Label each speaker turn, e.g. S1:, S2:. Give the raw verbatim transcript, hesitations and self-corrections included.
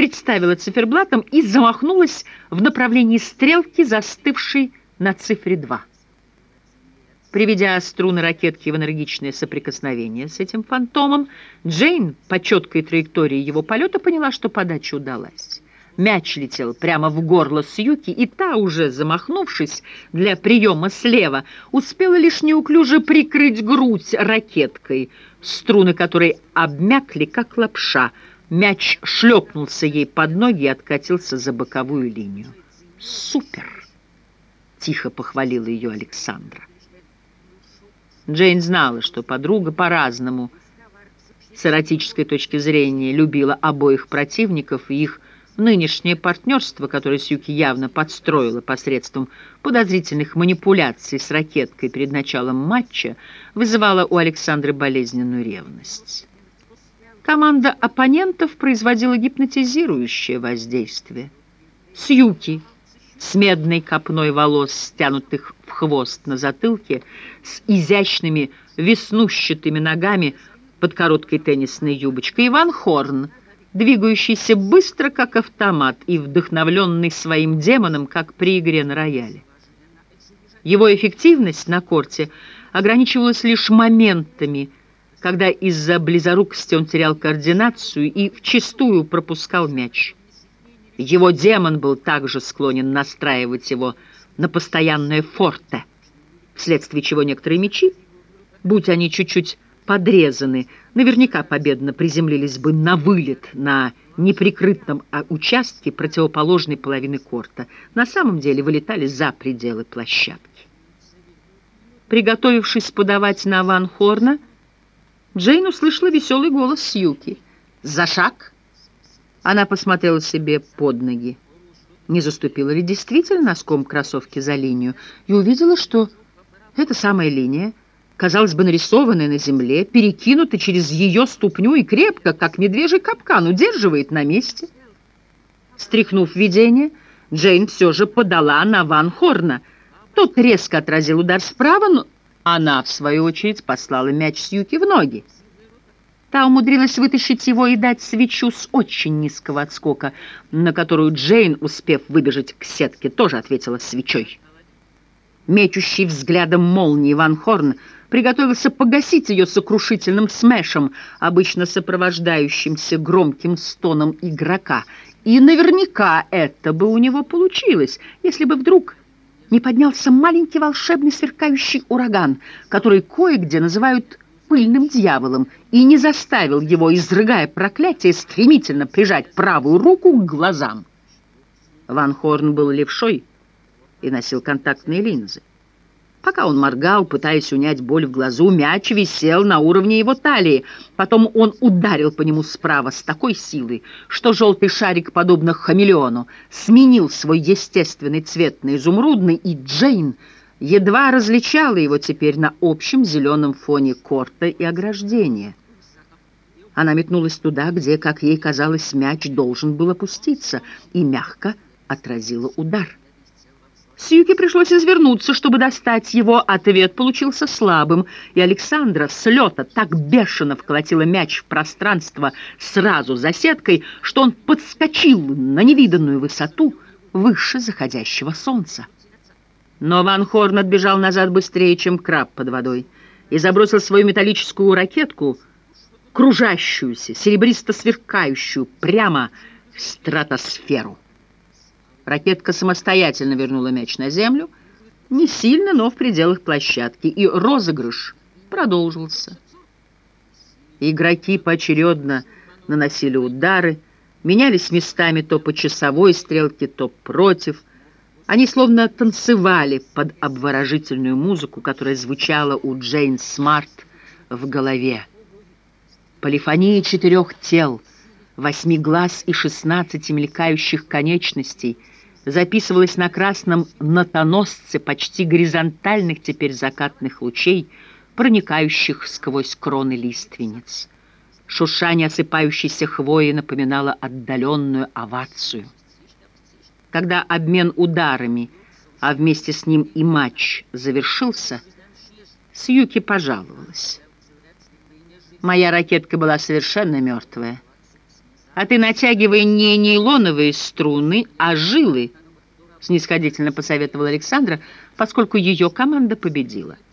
S1: представила циферблатом и замахнулась в направлении стрелки, застывшей на цифре два. Приведя струны ракетки в энергичное соприкосновение с этим фантомом, Джейн по четкой траектории его полета поняла, что подача удалась. Мяч летел прямо в горло Сьюки, и та, уже замахнувшись для приема слева, успела лишь неуклюже прикрыть грудь ракеткой, струны которой обмякли, как лапша. Мяч шлепнулся ей под ноги и откатился за боковую линию. «Супер!» — тихо похвалила ее Александра. Джейн знала, что подруга по-разному, с эротической точки зрения, любила обоих противников, и их нынешнее партнерство, которое Сьюки явно подстроила посредством подозрительных манипуляций с ракеткой перед началом матча, вызывало у Александры болезненную ревность. Команда оппонентов производила гипнотизирующее воздействие. Сьюки с медной копной волос, стянутых в хвост на затылке, с изящными веснущатыми ногами под короткой теннисной юбочкой, и Ван Хорн, двигающийся быстро, как автомат, и вдохновленный своим демоном, как при игре на рояле. Его эффективность на корте ограничивалась лишь моментами, когда из-за близорукости он терял координацию и вчистую пропускал мяч. Его демон был также склонен настраивать его на постоянное форте, вследствие чего некоторые мячи, будь они чуть-чуть подрезаны, наверняка победно приземлились бы на вылет на неприкрытом участке противоположной половины корта. На самом деле вылетали за пределы площадки. Приготовившись подавать на Ван Хорна, Джейн услышала веселый голос Сьюки. «За шаг!» Она посмотрела себе под ноги. Не заступила ли действительно носком кроссовки за линию, и увидела, что эта самая линия, казалось бы, нарисованная на земле, перекинута через ее ступню и крепко, как медвежий капкан, удерживает на месте. Стряхнув видение, Джейн все же подала на Ван Хорна. Тот резко отразил удар справа, но она, в свою очередь, послала мяч Сьюки в ноги. Та умудрилась вытащить его и дать свечу с очень низкого отскока, на которую Джейн, успев выбежать к сетке, тоже ответила свечой. Мечущий взглядом молнии Ван Хорн приготовился погасить ее сокрушительным смешем, обычно сопровождающимся громким стоном игрока. И наверняка это бы у него получилось, если бы вдруг не поднялся маленький волшебный сверкающий ураган, который кое-где называют пыльным дьяволом, и не заставил его, изрыгая проклятие, стремительно прижать правую руку к глазам. Ван Хорн был левшой и носил контактные линзы. Пока он моргал, пытаясь унять боль в глазу, мяч висел на уровне его талии. Потом он ударил по нему справа с такой силой, что желтый шарик, подобно хамелеону, сменил свой естественный цвет на изумрудный, и Джейн едва различала его теперь на общем зеленом фоне корта и ограждения. Она метнулась туда, где, как ей казалось, мяч должен был опуститься, и мягко отразила удар. Сьюки пришлось извернуться, чтобы достать его. Ответ получился слабым, и Александра с лета так бешено вколотила мяч в пространство сразу за сеткой, что он подскочил на невиданную высоту выше заходящего солнца. Но Ван Хорн отбежал назад быстрее, чем краб под водой, и забросил свою металлическую ракетку, кружащуюся, серебристо сверкающую, прямо в стратосферу. Ракетка самостоятельно вернула мяч на землю, не сильно, но в пределах площадки, и розыгрыш продолжился. Игроки поочередно наносили удары, менялись местами то по часовой стрелке, то против. Они словно танцевали под обворожительную музыку, которая звучала у Джейн Смарт в голове. Полифония четырех тел, восьми глаз и шестнадцати мелькающих конечностей записывалась на красном нотоносце почти горизонтальных теперь закатных лучей, проникающих сквозь кроны лиственниц. Шуршание осыпающейся хвои напоминало отдаленную овацию. Когда обмен ударами, а вместе с ним и матч завершился, Сьюки пожаловалась. «Моя ракетка была совершенно мертвая. «А ты натягивай не нейлоновые струны, а жилы», — снисходительно посоветовала Александра, поскольку ее команда победила.